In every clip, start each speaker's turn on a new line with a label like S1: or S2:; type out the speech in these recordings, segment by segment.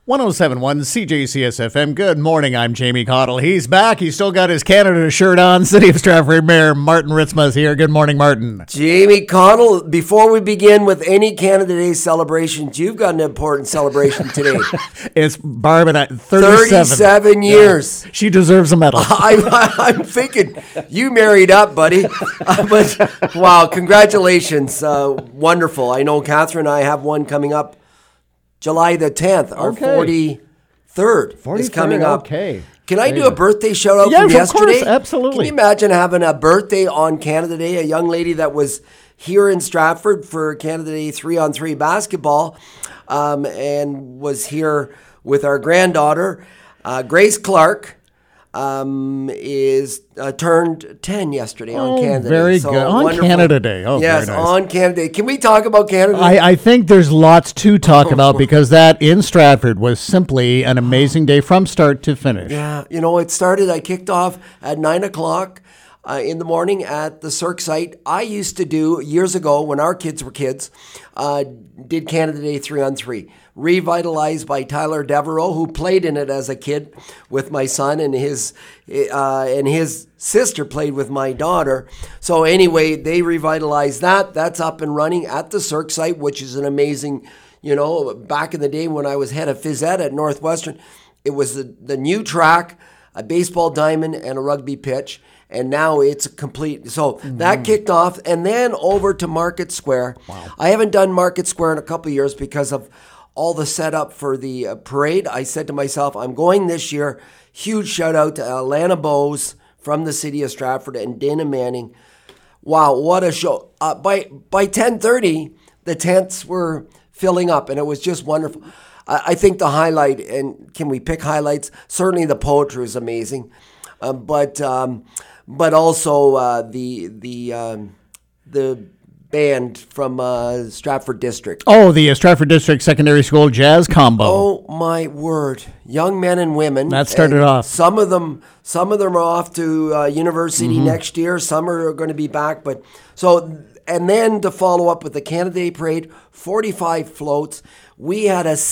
S1: 1071 CJCSFM. Good morning. I'm Jamie Cottle. He's back. He's still got his Canada shirt on. City of Stratford Mayor Martin Ritzma is here. Good morning, Martin.
S2: Jamie Cottle, before we begin with any Canada Day celebrations, you've got an important celebration today.
S1: It's Barb and I,
S2: 37 years.
S1: Yeah. She deserves a medal.
S2: I'm thinking you married up, buddy. But wow, congratulations. Wonderful. I know Catherine and I have one coming up July the 10th. Our 43rd is coming up.
S1: Okay.
S2: Can I do a birthday shout out from yesterday?
S1: Of course, absolutely.
S2: Can you imagine having a birthday on Canada Day? A young lady that was here in Stratford for Canada Day 3-on-3 basketball and was here with our granddaughter. Grace Clark is turned 10 yesterday on Canada Day.
S1: Very good. On wonderful. Canada Day. Oh,
S2: yes,
S1: very nice.
S2: On Canada Day. Can we talk about Canada Day?
S1: I think there's lots to talk about because that in Stratford was simply an amazing day from start to finish.
S2: Yeah, I kicked off at 9 o'clock in the morning at the Cirque site. I used to do, years ago when our kids were kids, did Canada Day 3-on-3. Revitalized by Tyler Devereaux, who played in it as a kid with my son, and his sister played with my daughter. So anyway, they revitalized that. That's up and running at the Cirque site, which is an amazing, back in the day when I was head of phys ed at Northwestern, it was the new track, a baseball diamond, and a rugby pitch. And now it's complete. So that kicked off, and then over to Market Square. Wow. I haven't done Market Square in a couple of years because of all the setup for the parade. I said to myself, I'm going this year. Huge shout out to Alana Bowes from the city of Stratford and Dana Manning. Wow, what a show. By 10:30, the tents were filling up, and it was just wonderful. I think the highlight, and can we pick highlights? Certainly the poetry is amazing. But also the band from Stratford District.
S1: Oh, the Stratford District Secondary School Jazz Combo.
S2: Oh my word! Young men and women.
S1: That started off.
S2: Some of them are off to university next year. Some are going to be back. And then to follow up with the Canada Day Parade, 45 floats. We had a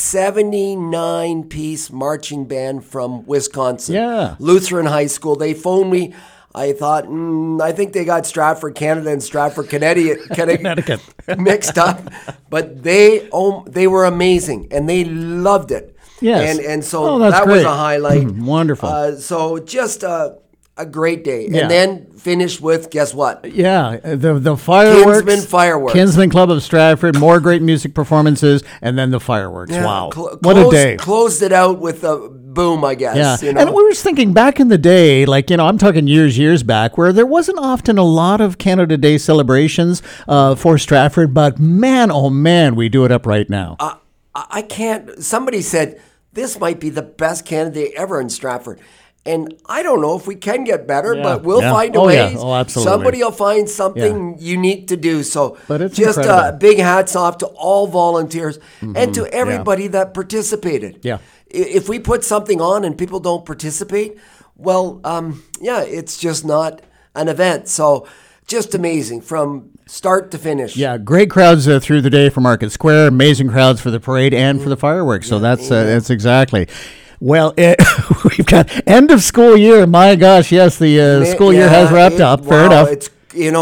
S2: 79-piece marching band from Wisconsin.
S1: Yeah.
S2: Lutheran High School. They phoned me. I thought, I think they got Stratford, Canada and Stratford, Connecticut mixed up. But they were amazing, and they loved it.
S1: Yes.
S2: And so that was a highlight.
S1: Wonderful.
S2: So just a great day.
S1: Yeah.
S2: And then finished with, guess what?
S1: Yeah, the fireworks.
S2: Kinsman Fireworks.
S1: Kinsman Club of Stratford, more great music performances, and then the fireworks.
S2: Yeah,
S1: wow. What a day.
S2: Closed it out with a boom, I guess.
S1: Yeah, and we were thinking back in the day, I'm talking years back, where there wasn't often a lot of Canada Day celebrations for Stratford, but man, oh man, we do it up right now.
S2: I can't, somebody said, this might be the best Canada Day ever in Stratford. And I don't know if we can get better, but we'll find a way.
S1: Yeah. Oh, absolutely.
S2: Somebody will find something unique to do. So
S1: but it's
S2: just big hats off to all volunteers and to everybody that participated.
S1: Yeah.
S2: If we put something on and people don't participate, well, it's just not an event. So just amazing from start to finish.
S1: Yeah, great crowds through the day for Market Square, amazing crowds for the parade and for the fireworks. So that's exactly. Well, we've got end of school year. My gosh, yes, the school year has wrapped up. Fair enough.
S2: It's,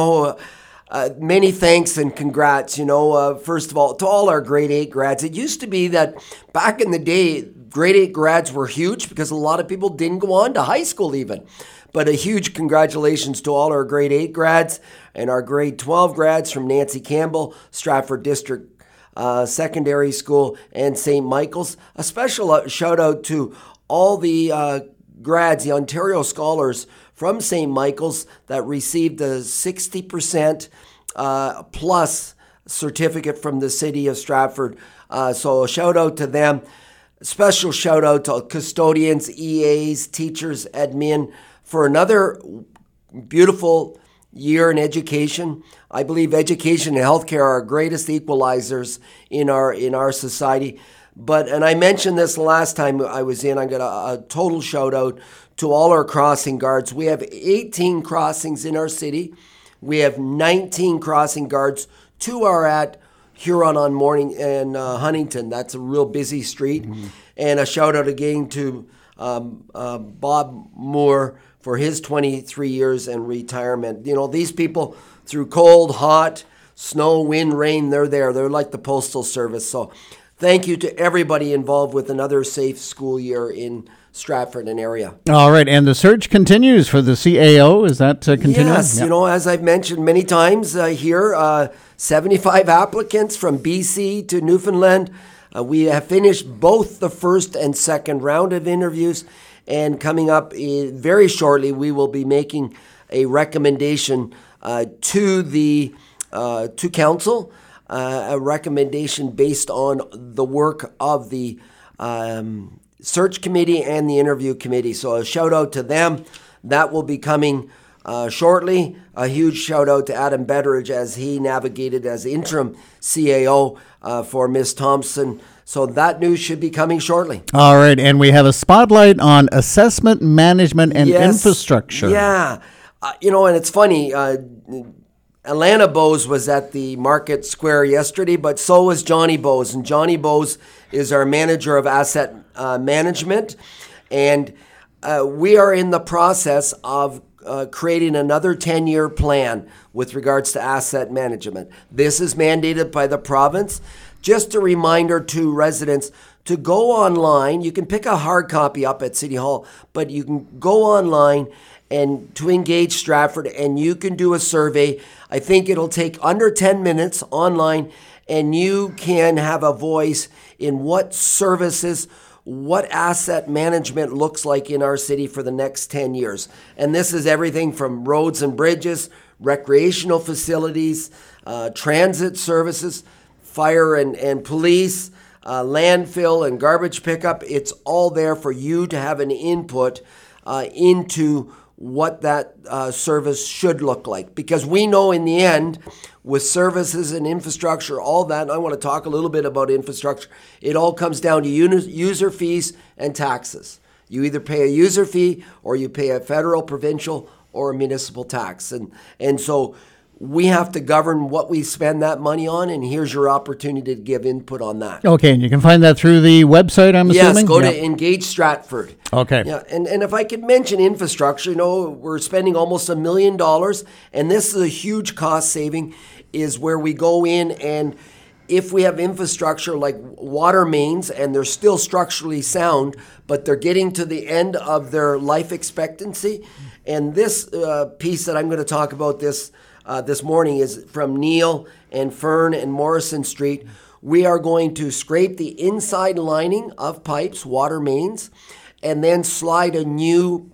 S2: many thanks and congrats, first of all, to all our grade 8 grads. It used to be that back in the day, grade 8 grads were huge because a lot of people didn't go on to high school even. But a huge congratulations to all our grade 8 grads and our grade 12 grads from Nancy Campbell, Stratford District Secondary School, and St. Michael's. A special shout out to all the grads, the Ontario Scholars from St. Michael's that received a 60% plus certificate from the city of Stratford. So a shout out to them. Special shout out to custodians, EAs, teachers, admin for another beautiful year in education. I believe education and healthcare are our greatest equalizers in our society. And I mentioned this last time I was in. I got a total shout out to all our crossing guards. We have 18 crossings in our city. We have 19 crossing guards. 2 are at Huron on Morning and Huntington. That's a real busy street. And a shout out again to Bob Moore for his 23 years and retirement. You know, these people, through cold, hot, snow, wind, rain, they're there. They're like the Postal Service. So thank you to everybody involved with another safe school year in Stratford and area.
S1: All right, and the search continues for the CAO. Is that continuing?
S2: Yes,
S1: Yep.
S2: you know, as I've mentioned many times here, 75 applicants from BC to Newfoundland. We have finished both the first and second round of interviews, and coming up very shortly, we will be making a recommendation to the to council, a recommendation based on the work of the search committee and the interview committee. So a shout out to them. That will be coming shortly. A huge shout out to Adam Betteridge as he navigated as interim CAO for Miss Thompson. So that news should be coming shortly.
S1: All right, and we have a spotlight on assessment, management, and infrastructure.
S2: Yeah. You know, and it's funny, Alana Bose was at the Market Square yesterday, but so was Johnny Bose. And Johnny Bose is our manager of asset management. And we are in the process of creating another 10-year plan with regards to asset management. This is mandated by the province. Just a reminder to residents to go online. You can pick a hard copy up at City Hall, but you can go online and to Engage Stratford, and you can do a survey. I think it'll take under 10 minutes online, and you can have a voice in what services, what asset management looks like in our city for the next 10 years. And this is everything from roads and bridges, recreational facilities, transit services, fire and police, landfill and garbage pickup. It's all there for you to have an input into what that service should look like. Because we know in the end, with services and infrastructure, all that, and I want to talk a little bit about infrastructure, it all comes down to user fees and taxes. You either pay a user fee or you pay a federal, provincial, or a municipal tax. And so we have to govern what we spend that money on, and here's your opportunity to give input on that.
S1: Okay, and you can find that through the website, I'm assuming?
S2: Yes, go to Engage Stratford.
S1: Okay.
S2: Yeah, and if I could mention infrastructure, you know, we're spending almost $1 million, and this is a huge cost saving, is where we go in and if we have infrastructure like water mains and they're still structurally sound, but they're getting to the end of their life expectancy, and this piece that I'm going to talk about this morning is from Neil and Fern and Morrison Street. We are going to scrape the inside lining of pipes, water mains, and then slide a new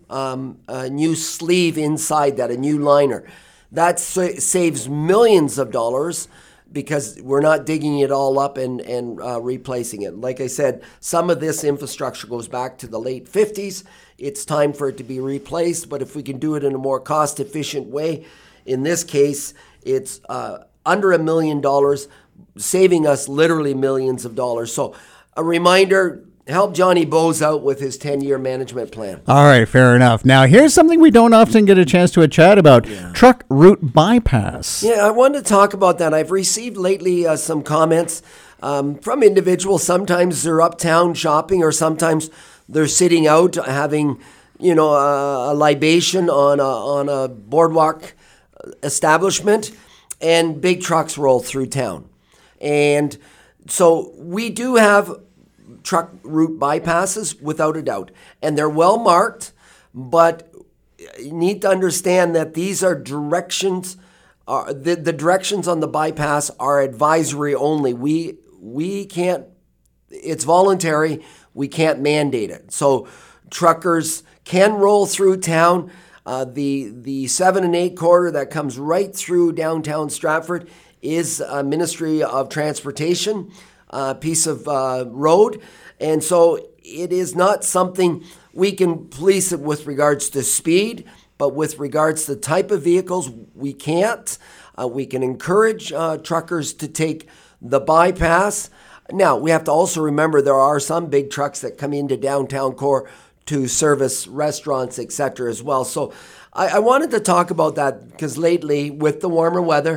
S2: sleeve inside that, a new liner. That saves millions of dollars because we're not digging it all up and replacing it. Like I said, some of this infrastructure goes back to the late 50s. It's time for it to be replaced, but if we can do it in a more cost-efficient way, in this case, it's under $1 million, saving us literally millions of dollars. So a reminder, help Johnny Bose out with his 10-year management plan.
S1: All right, fair enough. Now, here's something we don't often get a chance to chat about, truck route bypass.
S2: Yeah, I wanted to talk about that. I've received lately some comments from individuals. Sometimes they're uptown shopping, or sometimes they're sitting out having, you know, a libation on a boardwalk establishment, and big trucks roll through town. And so we do have truck route bypasses without a doubt, and they're well marked, but you need to understand that these are directions. The directions on the bypass are advisory only. We can't, it's voluntary, we can't mandate it. So truckers can roll through town. The 7 and 8 corridor that comes right through downtown Stratford is a Ministry of Transportation piece of road. And so it is not something we can police it with regards to speed, but with regards to the type of vehicles, we can't. We can encourage truckers to take the bypass. Now, we have to also remember there are some big trucks that come into downtown core to service restaurants, etc. as well. So I wanted to talk about that because lately with the warmer weather,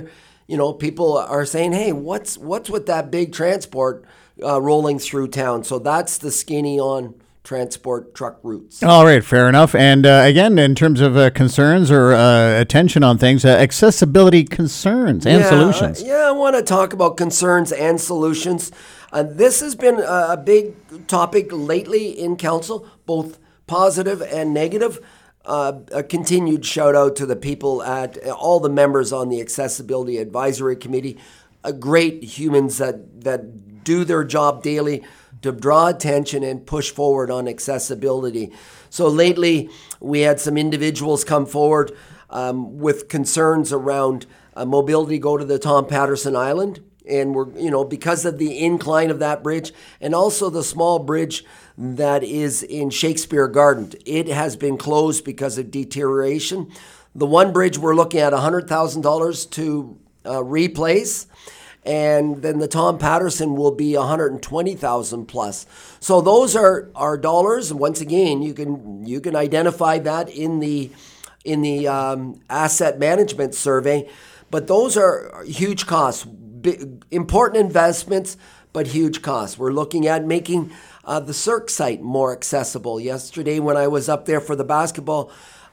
S2: people are saying, hey, what's with that big transport rolling through town? So that's the skinny on transport truck routes.
S1: All right, fair enough. And again, in terms of concerns or attention on things, accessibility concerns and solutions.
S2: I want to talk about concerns and solutions. This has been a big topic lately in council, both positive and negative. A continued shout out to the people at all the members on the Accessibility Advisory Committee, great humans that do their job daily to draw attention and push forward on accessibility. So lately, we had some individuals come forward with concerns around mobility go to the Tom Patterson Island. And we're, because of the incline of that bridge and also the small bridge that is in Shakespeare Garden, it has been closed because of deterioration. The one bridge we're looking at $100,000 to replace. And then the Tom Patterson will be $120,000 plus. So those are dollars. And once again, you can identify that in the asset management survey. But those are huge costs, important investments, but huge costs. We're looking at making the Cirque site more accessible. Yesterday, when I was up there for the basketball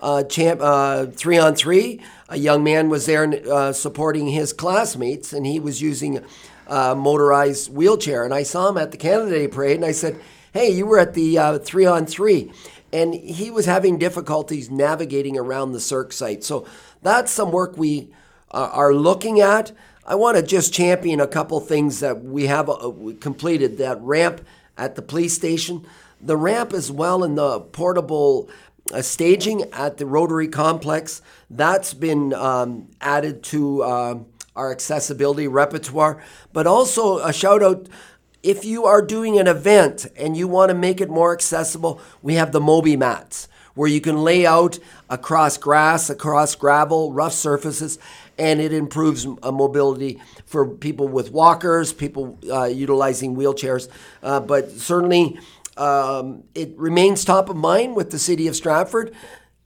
S2: 3-on-3, a young man was there supporting his classmates, and he was using a motorized wheelchair. And I saw him at the Canada Day Parade, and I said, hey, you were at the 3-on-3. And he was having difficulties navigating around the Cirque site. So that's some work we are looking at. I want to just champion a couple things that we have completed. That ramp at the police station, the ramp as well, and the portable staging at the Rotary Complex. That's been added to our accessibility repertoire. But also a shout out, if you are doing an event and you want to make it more accessible, we have the Moby mats, where you can lay out across grass, across gravel, rough surfaces, and it improves mobility for people with walkers, people utilizing wheelchairs. But certainly it remains top of mind with the City of Stratford.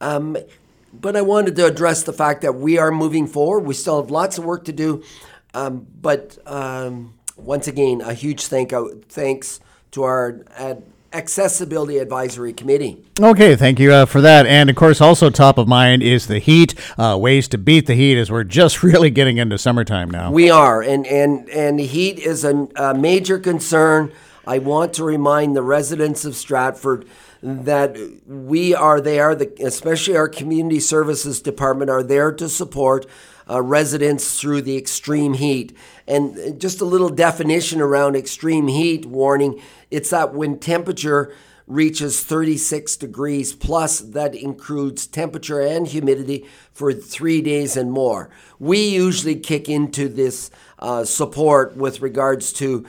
S2: But I wanted to address the fact that we are moving forward. We still have lots of work to do. But once again, a huge thanks to our Accessibility Advisory Committee.
S1: Okay, thank you for that. And of course, also top of mind is the heat, ways to beat the heat, as we're just really getting into summertime now.
S2: We are, and the heat is a major concern. I want to remind the residents of Stratford that we are there, especially our Community Services Department, are there to support residents through the extreme heat. And just a little definition around extreme heat warning, it's that when temperature reaches 36 degrees plus, that includes temperature and humidity for 3 days and more. We usually kick into this support with regards to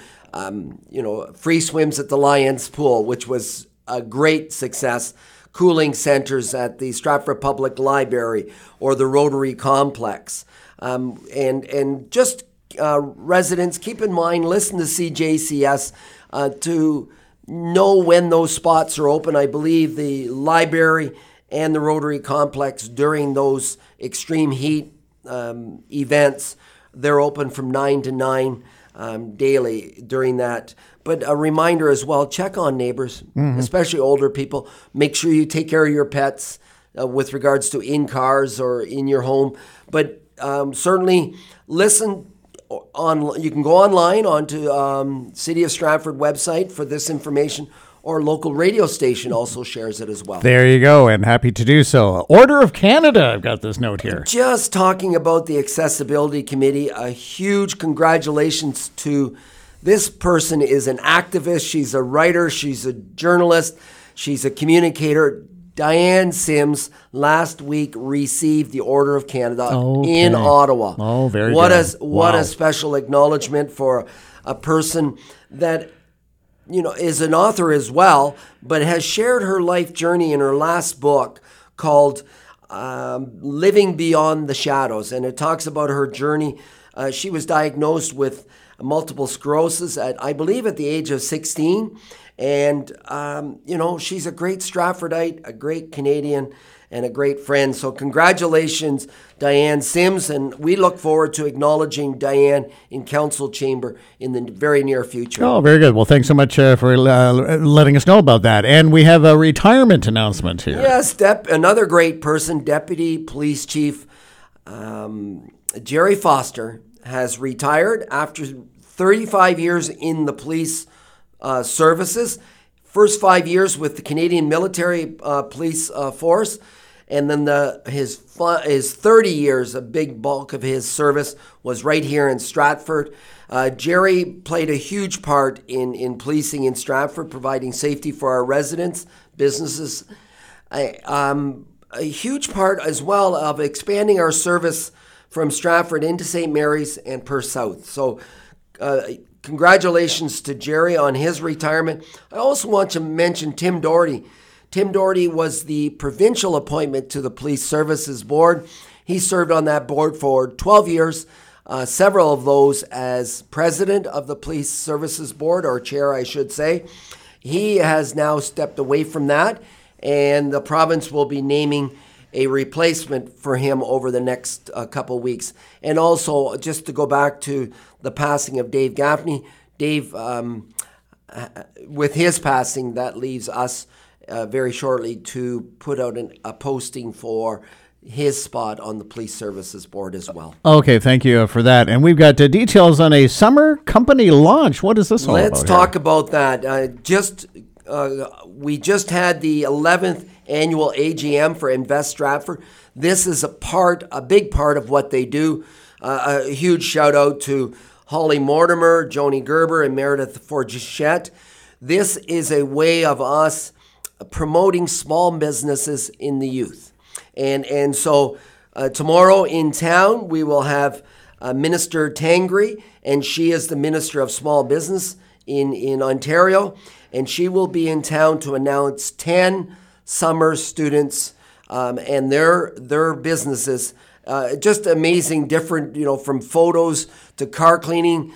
S2: free swims at the Lions Pool, which was a great success, cooling centers at the Stratford Public Library or the Rotary Complex. And just residents, keep in mind, listen to CJCS to know when those spots are open. I believe the library and the Rotary Complex during those extreme heat events, they're open from 9 to 9 daily during that. But a reminder as well, check on neighbors, especially older people. Make sure you take care of your pets with regards to in cars or in your home. But certainly listen on. You can go online onto City of Stratford website for this information, or local radio station also shares it as well.
S1: There you go, and happy to do so. Order of Canada, I've got this note here.
S2: Just talking about the Accessibility Committee, a huge congratulations to this person. Is an activist, she's a writer, she's a journalist, she's a communicator. Diane Sims last week received the Order of Canada in Ottawa.
S1: Oh, very good.
S2: What a special acknowledgement for a person that is an author as well, but has shared her life journey in her last book called Living Beyond the Shadows. And it talks about her journey. She was diagnosed with multiple sclerosis I believe at the age of 16. And, she's a great Stratfordite, a great Canadian, and a great friend. So congratulations, Diane Sims, and we look forward to acknowledging Diane in council chamber in the very near future.
S1: Oh, very good. Well, thanks so much for letting us know about that. And we have a retirement announcement here.
S2: Yes, another great person, Deputy Police Chief Jerry Foster has retired after 35 years in the police services. First 5 years with the Canadian Military Police Force, and then his 30 years, a big bulk of his service was right here in Stratford. Jerry played a huge part in policing in Stratford, providing safety for our residents, businesses. A huge part as well of expanding our service from Stratford into St. Mary's and Perth South. So congratulations to Jerry on his retirement. I also want to mention Tim Doherty. Tim Doherty was the provincial appointment to the Police Services Board. He served on that board for 12 years, several of those as president of the Police Services Board, or chair, I should say. He has now stepped away from that, and the province will be naming a replacement for him over the next couple weeks. And also, just to go back to the passing of Dave Gaffney, Dave, with his passing, that leaves us very shortly to put out a posting for his spot on the Police Services Board as well.
S1: Okay, thank you for that. And we've got details on a summer company launch. What is this all about?
S2: Let's talk about that. We just had the 11th annual AGM for Invest Stratford. This is a big part of what they do. A huge shout out to Holly Mortimer, Joni Gerber, and Meredith Forgechette. This is a way of us promoting small businesses in the youth. And so tomorrow in town, we will have Minister Tangri, and she is the Minister of Small Business in Ontario. And she will be in town to announce 10 summer students and their businesses. Just amazing, different, from photos to car cleaning.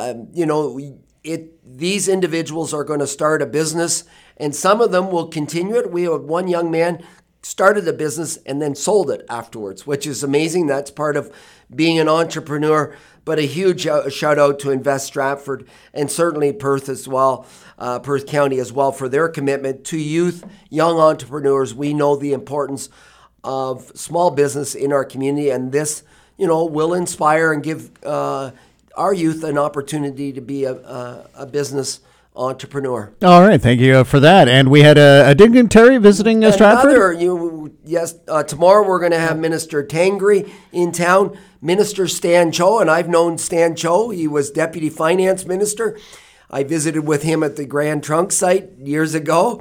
S2: These individuals are going to start a business, and some of them will continue it. We had one young man started a business and then sold it afterwards, which is amazing. That's part of being an entrepreneur. But a huge shout out to Invest Stratford, and certainly Perth as well, Perth County as well, for their commitment to youth, young entrepreneurs. We know the importance of small business in our community, and this, will inspire and give our youth an opportunity to be a business entrepreneur.
S1: All right, thank you for that. And we had a dignitary visiting Stratford.
S2: Tomorrow we're going to have Minister Tangri in town, Minister Stan Cho, and I've known Stan Cho. He was Deputy Finance Minister. I visited with him at the Grand Trunk site years ago.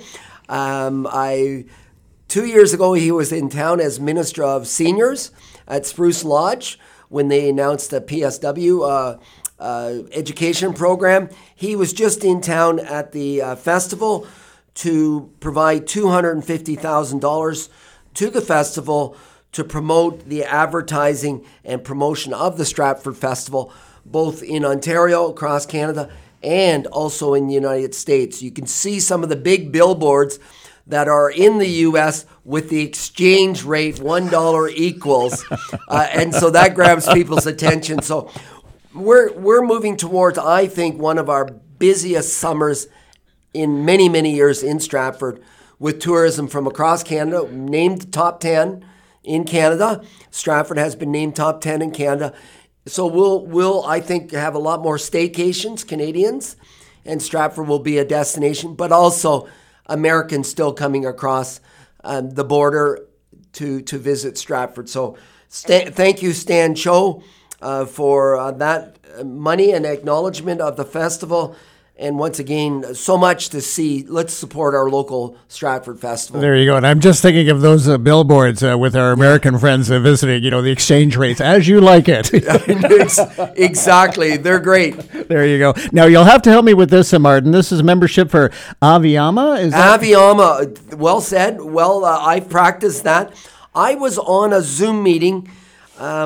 S2: 2 years ago, he was in town as Minister of Seniors at Spruce Lodge when they announced the PSW education program. He was just in town at the festival to provide $250,000 to the festival to promote the advertising and promotion of the Stratford Festival, both in Ontario, across Canada, and also in the United States. You can see some of the big billboards that are in the U.S. with the exchange rate $1 equals, and so that grabs people's attention. So we're moving towards, I think, one of our busiest summers in many, many years in Stratford, with tourism from across Canada, named top 10 in Canada. Stratford has been named top 10 in Canada. So we'll I think, have a lot more staycations, Canadians, and Stratford will be a destination, but also Americans still coming across the border to visit Stratford. So thank you, Stan Cho, for that money and acknowledgement of the festival. And once again, so much to see. Let's support our local Stratford Festival.
S1: There you go. And I'm just thinking of those billboards with our American friends visiting, the exchange rates, as you like it.
S2: Exactly. They're great.
S1: There you go. Now, you'll have to help me with this, Martin. This is membership for Aviama?
S2: Aviama. Well said. Well, I've practiced that. I was on a Zoom meeting, I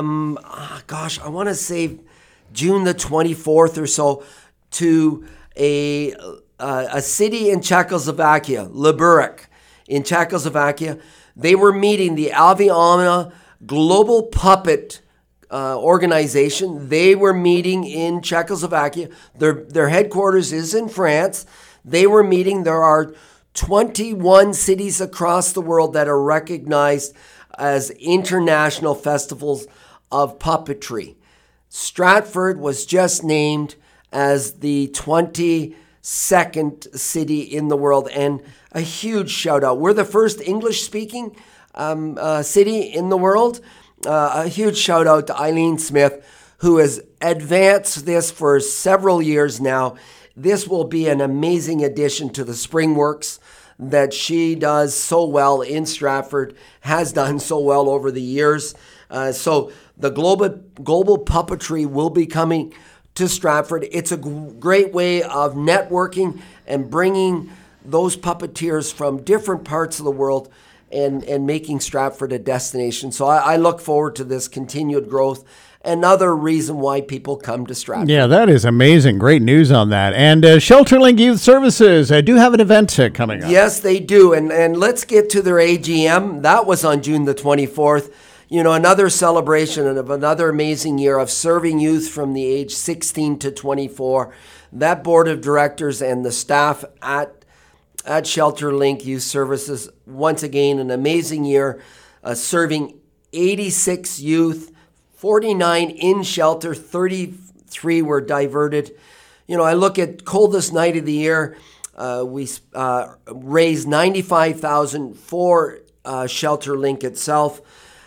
S2: want to say June the 24th or so, to a a city in Czechoslovakia, Liberec, in Czechoslovakia. They were meeting the Aviana Global Puppet organization. They were meeting in Czechoslovakia. Their headquarters is in France. They were meeting. There are 21 cities across the world that are recognized as international festivals of puppetry. Stratford was just named as the 22nd city in the world, and a huge shout out. We're the first English-speaking city in the world. A huge shout out to Eileen Smith, who has advanced this for several years now. This will be an amazing addition to the Springworks that she does so well in Stratford, has done so well over the years. So the global puppetry will be coming to Stratford. It's a great way of networking and bringing those puppeteers from different parts of the world and making Stratford a destination. So I look forward to this continued growth. Another reason why people come to Stratford.
S1: Yeah, that is amazing. Great news on that. And ShelterLink Youth Services do have an event coming up.
S2: Yes, they do. And let's get to their AGM. That was on June the 24th. You know, another celebration of another amazing year of serving youth from the age 16 to 24. That board of directors and the staff at ShelterLink Youth Services, once again, an amazing year, serving 86 youth, 49 in shelter, 33 were diverted. You know, I look at coldest night of the year, we raised $95,000 for ShelterLink itself.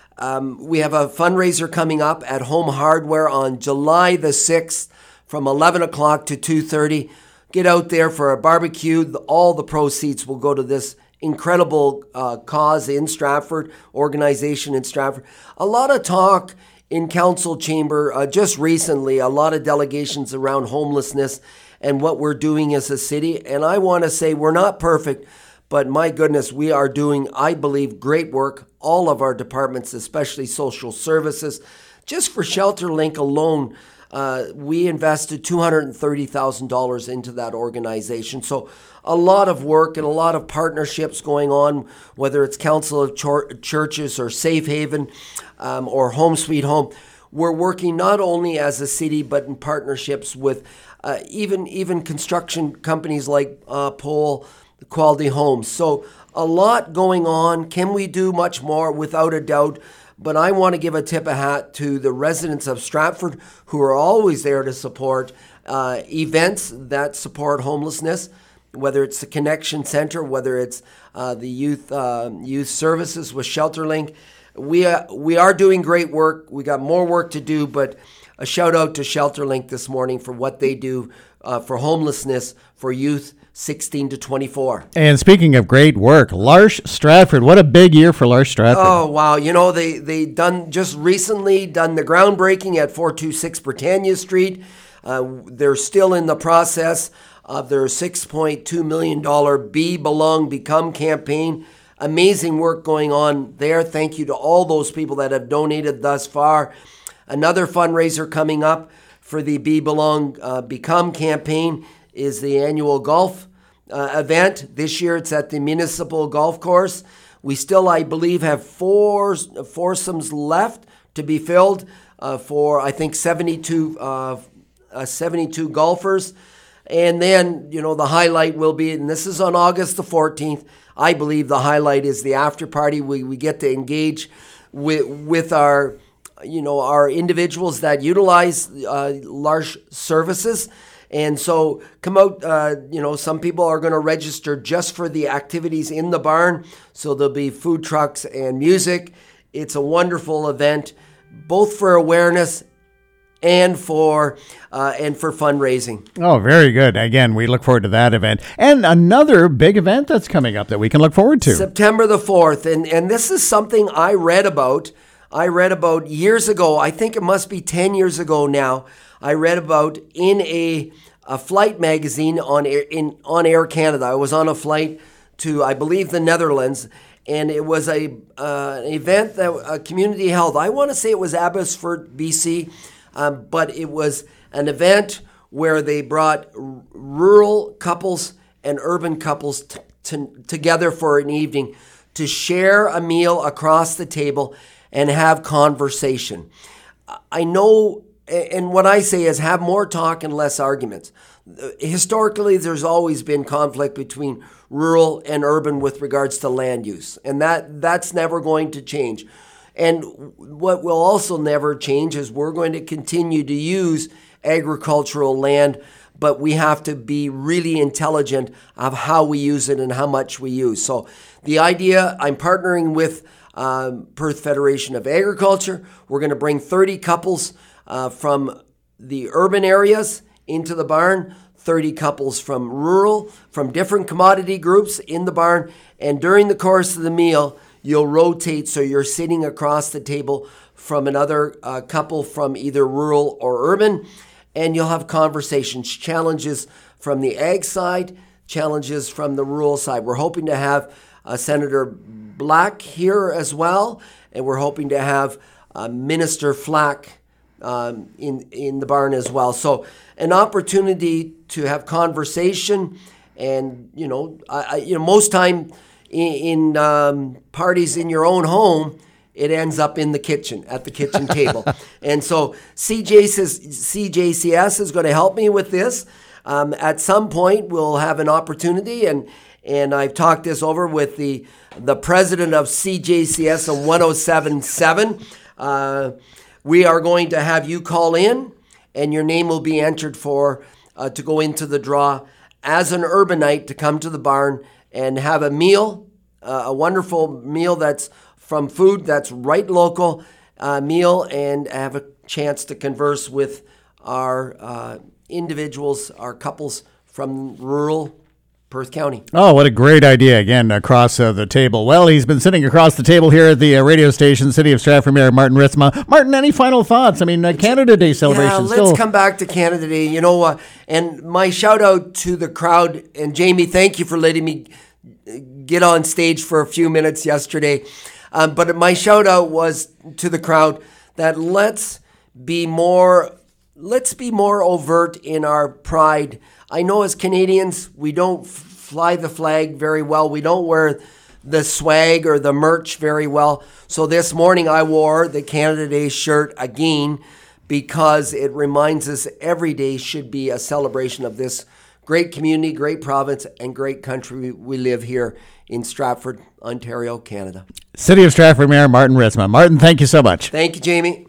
S2: We have a fundraiser coming up at Home Hardware on July the 6th from 11 o'clock to 2:30. Get out there for a barbecue. All the proceeds will go to this incredible cause in Stratford, organization in Stratford. A lot of talk in council chamber just recently, a lot of delegations around homelessness and what we're doing as a city. And I want to say we're not perfect, but my goodness, we are doing, I believe, great work. All of our departments, especially social services. Just for ShelterLink alone, we invested $230,000 into that organization. So a lot of work and a lot of partnerships going on, whether it's Council of Churches or Safe Haven or Home Sweet Home. We're working not only as a city, but in partnerships with even construction companies like Pole Quality Homes. So a lot going on. Can we do much more? Without a doubt. But I want to give a tip of hat to the residents of Stratford who are always there to support events that support homelessness, whether it's the Connection Center, whether it's the youth services with ShelterLink. We are doing great work. We got more work to do, but a shout out to ShelterLink this morning for what they do for homelessness for youth 16 to 24. And
S1: speaking of great work, L'Arche Stratford, what a big year for L'Arche Stratford.
S2: Oh, wow. You know, they just recently done the groundbreaking at 426 Britannia Street. They're still in the process of their $6.2 million Be Belong Become campaign. Amazing work going on there. Thank you to all those people that have donated thus far. Another fundraiser coming up for the Be Belong Become campaign is the annual golf event. This year it's at the municipal golf course. We still, I believe, have foursomes left to be filled for, I think, 72 golfers. And then, you know, the highlight will be, and this is on August the 14th, I believe the highlight is the after party. We get to engage with our, you know, our individuals that utilize L'Arche services. And so come out, you know, some people are going to register just for the activities in the barn. So there'll be food trucks and music. It's a wonderful event, both for awareness and for fundraising.
S1: Oh, very good. Again, we look forward to that event. And another big event that's coming up that we can look forward to.
S2: September the 4th. And this is something I read about years ago. I think it must be 10 years ago now. I read about in a flight magazine on Air Canada. I was on a flight to, I believe, the Netherlands, and it was an event that a community held. I want to say it was Abbotsford, BC, but it was an event where they brought rural couples and urban couples together for an evening to share a meal across the table and have conversation. I know, and what I say is have more talk and less arguments. Historically, there's always been conflict between rural and urban with regards to land use, and that's never going to change. And what will also never change is we're going to continue to use agricultural land, but we have to be really intelligent of how we use it and how much we use. So the idea, I'm partnering with Perth Federation of Agriculture. We're going to bring 30 couples from the urban areas into the barn, 30 couples from rural, from different commodity groups in the barn. And during the course of the meal, you'll rotate so you're sitting across the table from another couple from either rural or urban, and you'll have conversations, challenges from the ag side, challenges from the rural side. We're hoping to have Senator Black here as well, and we're hoping to have Minister Flack in the barn as well. So an opportunity to have conversation, and most time in parties in your own home, it ends up in the kitchen, at the kitchen table. And so CJCS is going to help me with this. At some point, we'll have an opportunity, and I've talked this over with the president of CJCS on 107.7. We are going to have you call in, and your name will be entered for to go into the draw as an urbanite to come to the barn and have a meal, a wonderful meal that's from food that's right local meal, and have a chance to converse with our individuals, our couples from rural Perth County.
S1: Oh, what a great idea. Again, across the table. Well, he's been sitting across the table here at the radio station, City of Stratford Mayor Martin Ritzma. Martin, any final thoughts? I mean, Canada Day celebration.
S2: Yeah, let's come back to Canada Day. And my shout out to the crowd. And Jamie, thank you for letting me get on stage for a few minutes yesterday. But my shout out was to the crowd that let's be more overt in our pride. I know as Canadians, we don't fly the flag very well. We don't wear the swag or the merch very well. So this morning I wore the Canada Day shirt again because it reminds us every day should be a celebration of this great community, great province, and great country we live here in Stratford, Ontario, Canada.
S1: City of Stratford Mayor Martin Ritzma. Martin, thank you so much.
S2: Thank you, Jamie.